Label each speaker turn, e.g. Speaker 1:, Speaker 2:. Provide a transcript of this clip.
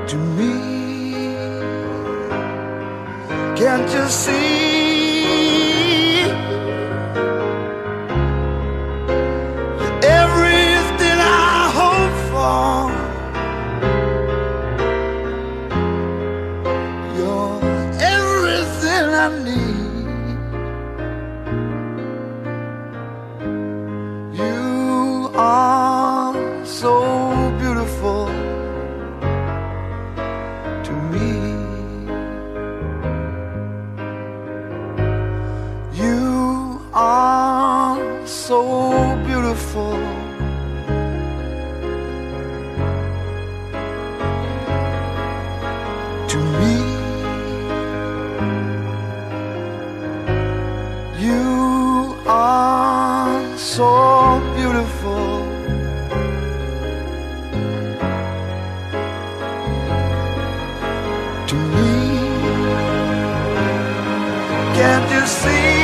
Speaker 1: to me. Can't you see? You're everything I hope for. You're everything I need. You are so beautiful to me. You are so beautiful to me. You are so beautiful to me. Can't you see?